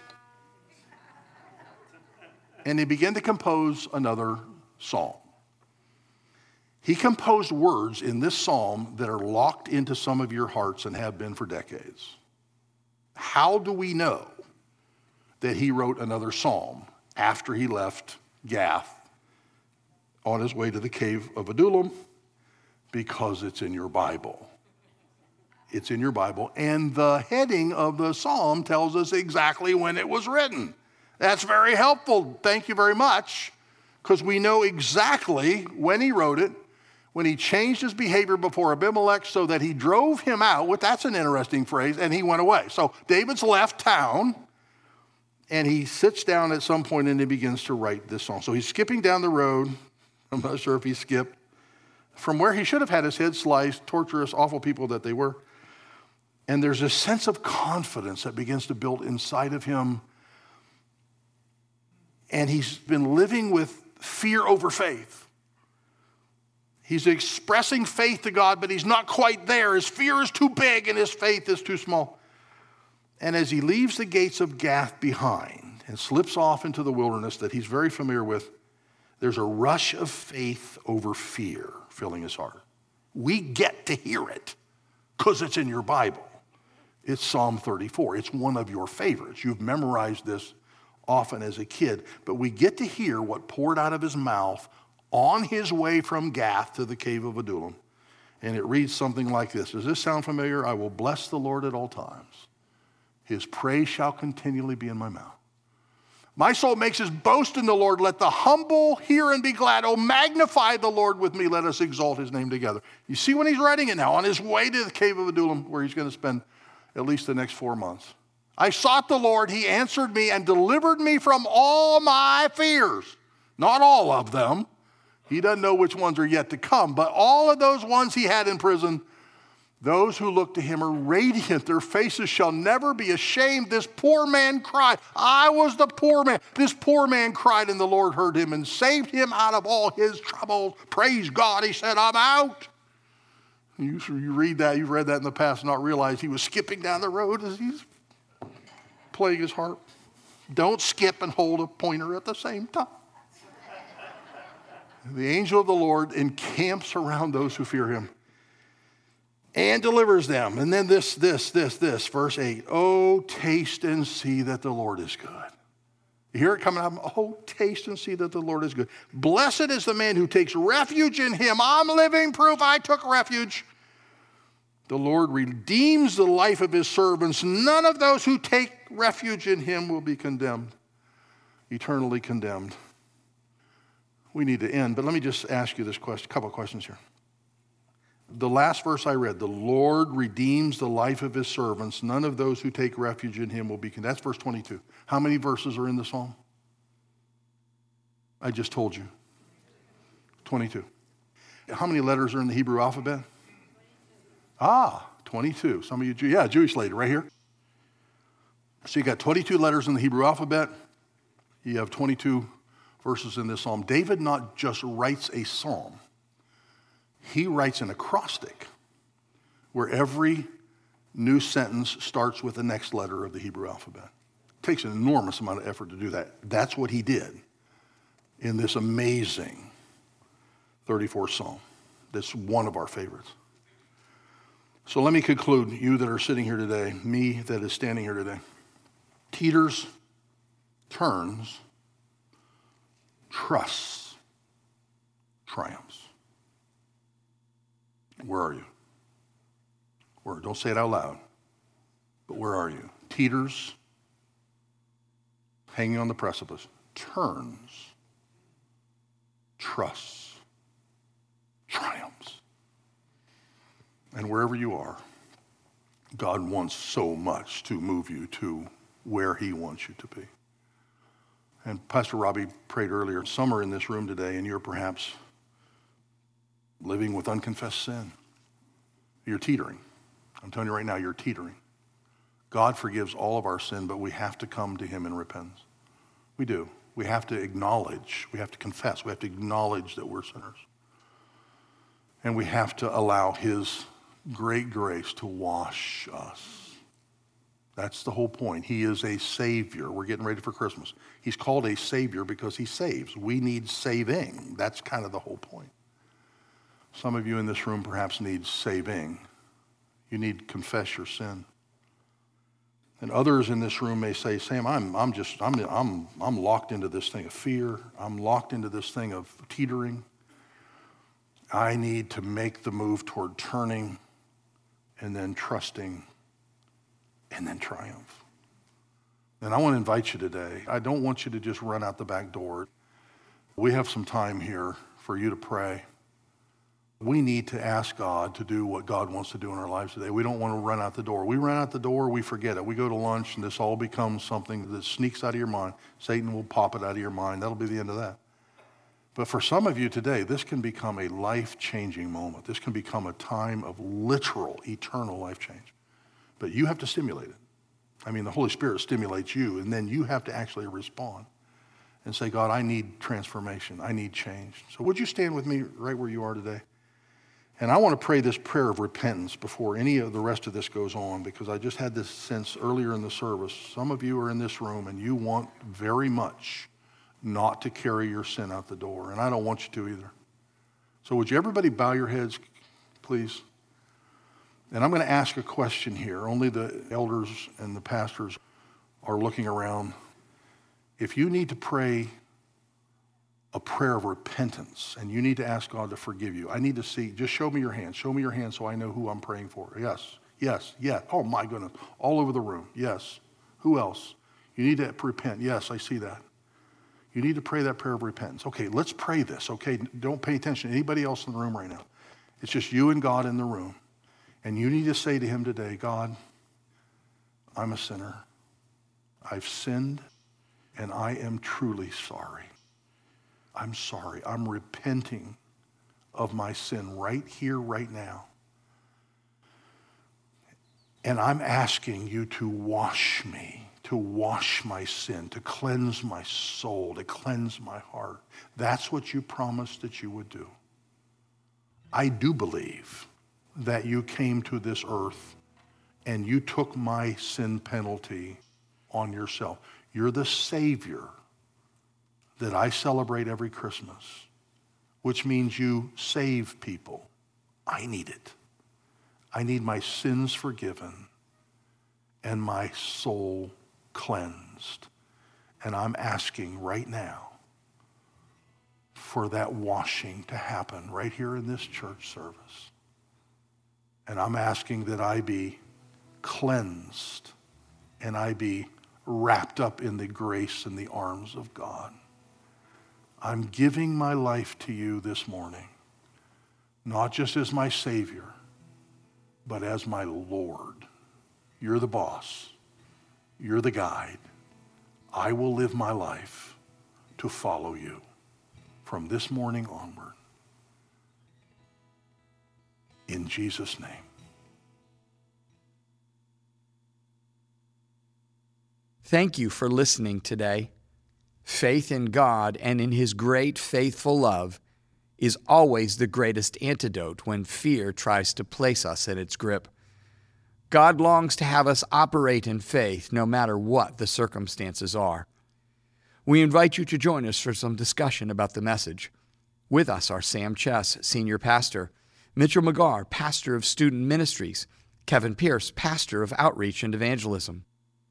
And he began to compose another psalm. He composed words in this psalm that are locked into some of your hearts and have been for decades. How do we know that he wrote another psalm after he left Gath on his way to the cave of Adullam? Because it's in your Bible. It's in your Bible. And the heading of the psalm tells us exactly when it was written. That's very helpful. Thank you very much. Because we know exactly when he wrote it, when he changed his behavior before Abimelech so that he drove him out. Well, that's an interesting phrase. And he went away. So David's left town. And he sits down at some point and he begins to write this song. So he's skipping down the road. I'm not sure if he skipped. From where he should have had his head sliced, torturous, awful people that they were. And there's a sense of confidence that begins to build inside of him. And he's been living with fear over faith. He's expressing faith to God, but he's not quite there. His fear is too big and his faith is too small. And as he leaves the gates of Gath behind and slips off into the wilderness that he's very familiar with, there's a rush of faith over fear filling his heart. We get to hear it because it's in your Bible. It's Psalm thirty-four. It's one of your favorites. You've memorized this often as a kid, but we get to hear what poured out of his mouth on his way from Gath to the cave of Adullam. And it reads something like this. Does this sound familiar? I will bless the Lord at all times. His praise shall continually be in my mouth. My soul makes his boast in the Lord. Let the humble hear and be glad. Oh, magnify the Lord with me. Let us exalt his name together. You see when he's writing it now, on his way to the cave of Adullam, where he's going to spend at least the next four months. I sought the Lord. He answered me and delivered me from all my fears. Not all of them. He doesn't know which ones are yet to come, but all of those ones he had in prison, those who look to him are radiant. Their faces shall never be ashamed. This poor man cried. I was the poor man. This poor man cried, and the Lord heard him and saved him out of all his troubles. Praise God. He said, I'm out. You, you read that, you've read that in the past, and not realize he was skipping down the road as he's playing his harp. Don't skip and hold a pointer at the same time. The angel of the Lord encamps around those who fear him and delivers them. And then this, this, this, this, verse eight. Oh, taste and see that the Lord is good. You hear it coming out, oh, taste and see that the Lord is good. Blessed is the man who takes refuge in him. I'm living proof I took refuge. The Lord redeems the life of his servants. None of those who take refuge in him will be condemned, eternally condemned. We need to end, but let me just ask you this question, a couple of questions here. The last verse I read, the Lord redeems the life of his servants. None of those who take refuge in him will be condemned. That's verse twenty-two. How many verses are in the psalm? I just told you. twenty-two. How many letters are in the Hebrew alphabet? Ah, twenty-two. Some of you, Jew- yeah, Jewish lady right here. So you got twenty-two letters in the Hebrew alphabet. You have twenty-two verses in this psalm. David not just writes a psalm. He writes an acrostic where every new sentence starts with the next letter of the Hebrew alphabet. It takes an enormous amount of effort to do that. That's what he did in this amazing thirty-fourth Psalm. That's one of our favorites. So let me conclude, you that are sitting here today, me that is standing here today. Teeters, turns, trusts, triumphs. Where are you? Where? Don't say it out loud, but where are you? Teeters, hanging on the precipice, turns, trusts, triumphs. And wherever you are, God wants so much to move you to where he wants you to be. And Pastor Robbie prayed earlier, some are in this room today and you're perhaps living with unconfessed sin. You're teetering. I'm telling you right now, you're teetering. God forgives all of our sin, but we have to come to him in repentance. We do. We have to acknowledge, we have to confess, we have to acknowledge that we're sinners. And we have to allow his great grace to wash us. That's the whole point. He is a savior. We're getting ready for Christmas. He's called a savior because he saves. We need saving. That's kind of the whole point. Some of you in this room perhaps need saving. You need to confess your sin. And others in this room may say, Sam, I'm, I'm just, I'm, I'm, I'm locked into this thing of fear. I'm locked into this thing of teetering. I need to make the move toward turning and then trusting and then triumph. And I want to invite you today. I don't want you to just run out the back door. We have some time here for you to pray. We need to ask God to do what God wants to do in our lives today. We don't want to run out the door. We run out the door, we forget it. We go to lunch and this all becomes something that sneaks out of your mind. Satan will pop it out of your mind. That'll be the end of that. But for some of you today, this can become a life-changing moment. This can become a time of literal, eternal life change. But you have to stimulate it. I mean, the Holy Spirit stimulates you, and then you have to actually respond and say, God, I need transformation. I need change. So would you stand with me right where you are today? And I want to pray this prayer of repentance before any of the rest of this goes on, because I just had this sense earlier in the service. Some of you are in this room and you want very much not to carry your sin out the door, and I don't want you to either. So would you everybody bow your heads, please? And I'm going to ask a question here. Only the elders and the pastors are looking around. If you need to pray a prayer of repentance and you need to ask God to forgive you, I need to see, just show me your hand. Show me your hand so I know who I'm praying for. Yes, yes, yes. Oh my goodness, all over the room. Yes. Who else? You need to repent. Yes, I see that. You need to pray that prayer of repentance. Okay, let's pray this, okay? Don't pay attention to anybody else in the room right now. It's just you and God in the room. And you need to say to him today, God, I'm a sinner. I've sinned, and I am truly sorry. I'm sorry. I'm repenting of my sin right here, right now. And I'm asking you to wash me, to wash my sin, to cleanse my soul, to cleanse my heart. That's what you promised that you would do. I do believe that you came to this earth and you took my sin penalty on yourself. You're the Savior that I celebrate every Christmas, which means you save people. I need it. I need my sins forgiven and my soul cleansed. And I'm asking right now for that washing to happen right here in this church service. And I'm asking that I be cleansed and I be wrapped up in the grace and the arms of God. I'm giving my life to you this morning, not just as my Savior, but as my Lord. You're the boss. You're the guide. I will live my life to follow you from this morning onward. In Jesus' name. Thank you for listening today. Faith in God and in His great faithful love is always the greatest antidote when fear tries to place us in its grip. God longs to have us operate in faith no matter what the circumstances are. We invite you to join us for some discussion about the message. With us are Sam Chess, Senior Pastor, Mitchell McGarr, Pastor of Student Ministries, Kevin Pierce, Pastor of Outreach and Evangelism.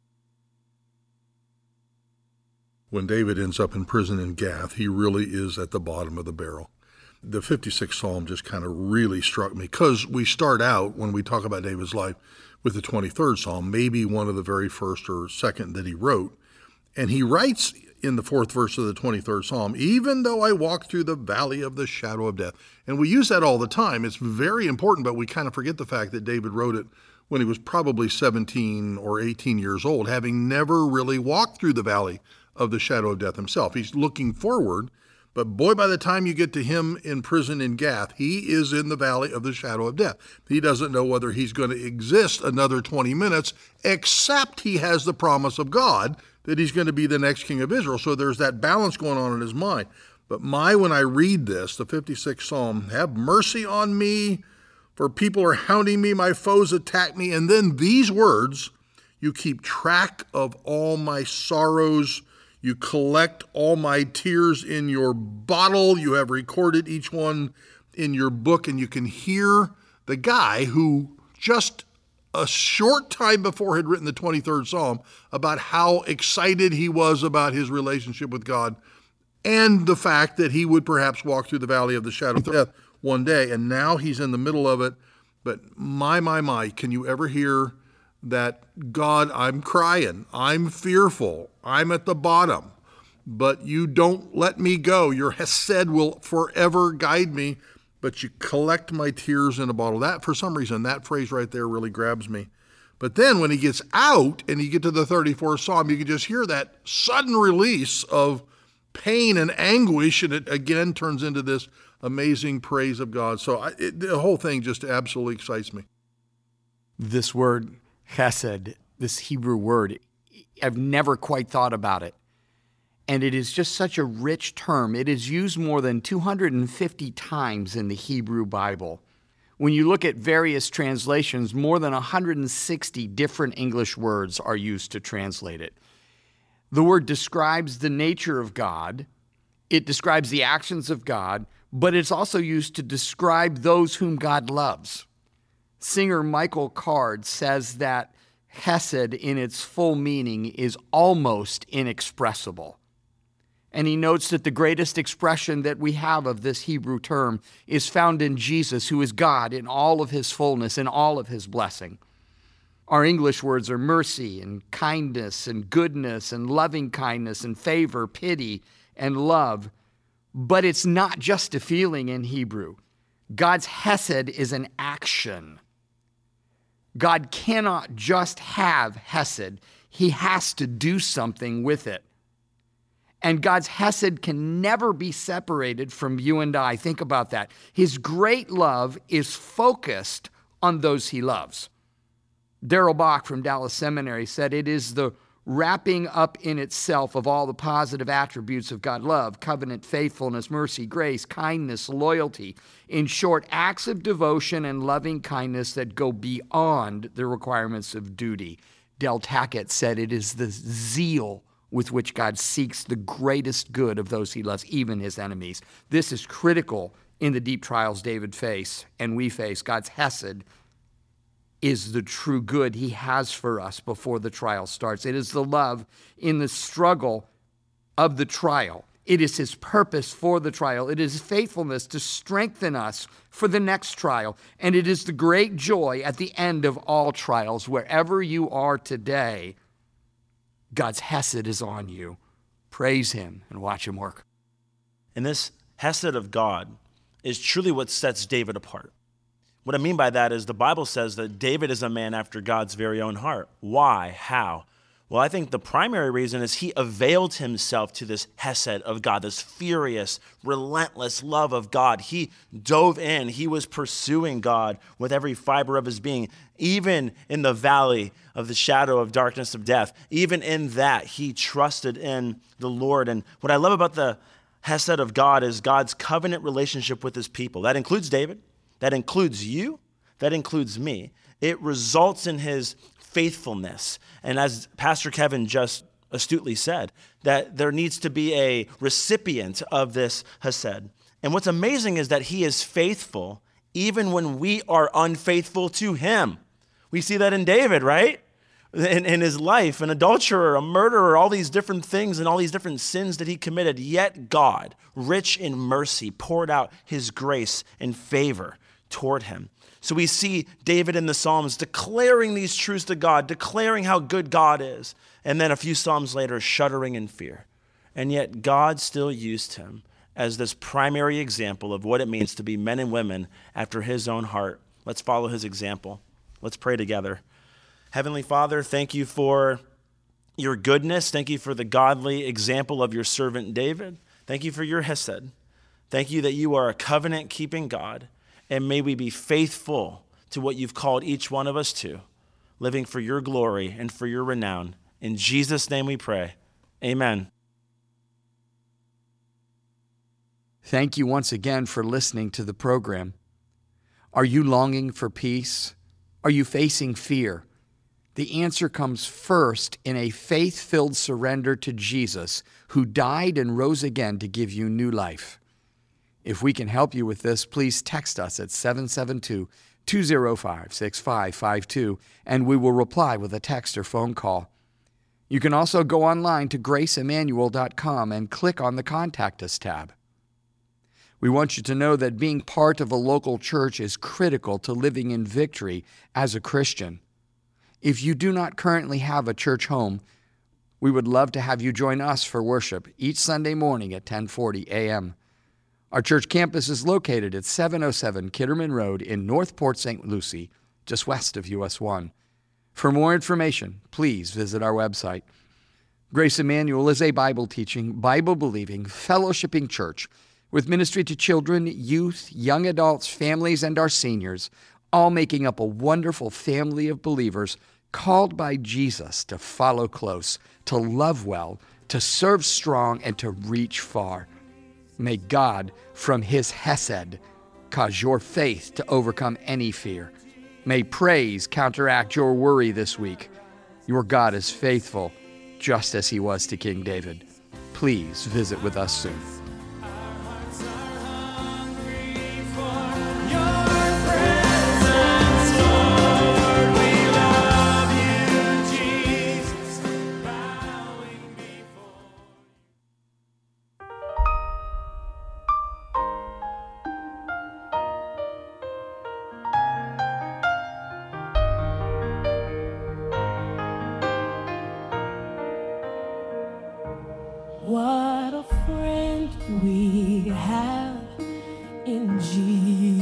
When David ends up in prison in Gath, he really is at the bottom of the barrel. The fifty-sixth Psalm just kind of really struck me because we start out, when we talk about David's life, with the twenty-third Psalm, maybe one of the very first or second that he wrote. And he writes in the fourth verse of the twenty-third Psalm, even though I walk through the valley of the shadow of death. And we use that all the time. It's very important, but we kind of forget the fact that David wrote it when he was probably seventeen or eighteen years old, having never really walked through the valley of the shadow of death himself. He's looking forward, but boy, by the time you get to him in prison in Gath, he is in the valley of the shadow of death. He doesn't know whether he's going to exist another twenty minutes, except he has the promise of God that he's going to be the next king of Israel. So there's that balance going on in his mind. But my, when I read this, the fifty-sixth Psalm, have mercy on me, for people are hounding me, my foes attack me. And then these words, you keep track of all my sorrows, you collect all my tears in your bottle. You have recorded each one in your book, and you can hear the guy who just a short time before had written the twenty-third Psalm about how excited he was about his relationship with God and the fact that he would perhaps walk through the valley of the shadow of death one day. And now he's in the middle of it. But my, my, my, can you ever hear that, God, I'm crying, I'm fearful, I'm at the bottom, but you don't let me go. Your hesed will forever guide me, but you collect my tears in a bottle. That, for some reason, that phrase right there really grabs me. But then when he gets out and you get to the thirty-fourth Psalm, you can just hear that sudden release of pain and anguish, and it again turns into this amazing praise of God. So I, it, the whole thing just absolutely excites me. This word, chesed, this Hebrew word, I've never quite thought about it. And it is just such a rich term. It is used more than two hundred fifty times in the Hebrew Bible. When you look at various translations, more than one hundred sixty different English words are used to translate it. The word describes the nature of God. It describes the actions of God, but it's also used to describe those whom God loves. Singer Michael Card says that chesed in its full meaning is almost inexpressible. And he notes that the greatest expression that we have of this Hebrew term is found in Jesus, who is God in all of his fullness and all of his blessing. Our English words are mercy and kindness and goodness and loving kindness and favor, pity and love. But it's not just a feeling in Hebrew. God's hesed is an action. God cannot just have hesed. He has to do something with it. And God's hesed can never be separated from you and I. Think about that. His great love is focused on those he loves. Darrell Bach from Dallas Seminary said it is the wrapping up in itself of all the positive attributes of God's love: covenant, faithfulness, mercy, grace, kindness, loyalty. In short, acts of devotion and loving kindness that go beyond the requirements of duty. Del Tackett said it is the zeal with which God seeks the greatest good of those he loves, even his enemies. This is critical in the deep trials David faced and we face. God's hesed is the true good he has for us before the trial starts. It is the love in the struggle of the trial. It is his purpose for the trial. It is faithfulness to strengthen us for the next trial. And it is the great joy at the end of all trials. Wherever you are today, God's hesed is on you. Praise him and watch him work. And this hesed of God is truly what sets David apart. What I mean by that is the Bible says that David is a man after God's very own heart. Why? How? Well, I think the primary reason is he availed himself to this hesed of God, this furious, relentless love of God. He dove in. He was pursuing God with every fiber of his being, even in the valley of the shadow of darkness of death. Even in that, he trusted in the Lord. And what I love about the hesed of God is God's covenant relationship with his people. That includes David. That includes you. That includes me. It results in his faithfulness. And as Pastor Kevin just astutely said, that there needs to be a recipient of this hesed. And what's amazing is that he is faithful even when we are unfaithful to him. We see that in David, right? In, in his life, an adulterer, a murderer, all these different things and all these different sins that he committed. Yet God, rich in mercy, poured out his grace and favor toward him. So we see David in the Psalms declaring these truths to God, declaring how good God is, and then a few Psalms later, shuddering in fear. And yet God still used him as this primary example of what it means to be men and women after his own heart. Let's follow his example. Let's pray together. Heavenly Father, thank you for your goodness. Thank you for the godly example of your servant David. Thank you for your hesed. Thank you that you are a covenant-keeping God. And may we be faithful to what you've called each one of us to, living for your glory and for your renown. In Jesus' name we pray. Amen. Thank you once again for listening to the program. Are you longing for peace? Are you facing fear? The answer comes first in a faith-filled surrender to Jesus, who died and rose again to give you new life. If we can help you with this, please text us at seven seven two, two zero five, six five five two, and we will reply with a text or phone call. You can also go online to grace emmanuel dot com and click on the Contact Us tab. We want you to know that being part of a local church is critical to living in victory as a Christian. If you do not currently have a church home, we would love to have you join us for worship each Sunday morning at ten forty a.m. Our church campus is located at seven oh seven Kitterman Road in North Port Saint Lucie, just west of U S one. For more information, please visit our website. Grace Emmanuel is a Bible-teaching, Bible-believing, fellowshipping church with ministry to children, youth, young adults, families, and our seniors, all making up a wonderful family of believers called by Jesus to follow close, to love well, to serve strong, and to reach far. May God, from his hesed, cause your faith to overcome any fear. May praise counteract your worry this week. Your God is faithful, just as he was to King David. Please visit with us soon. What a friend we have in Jesus.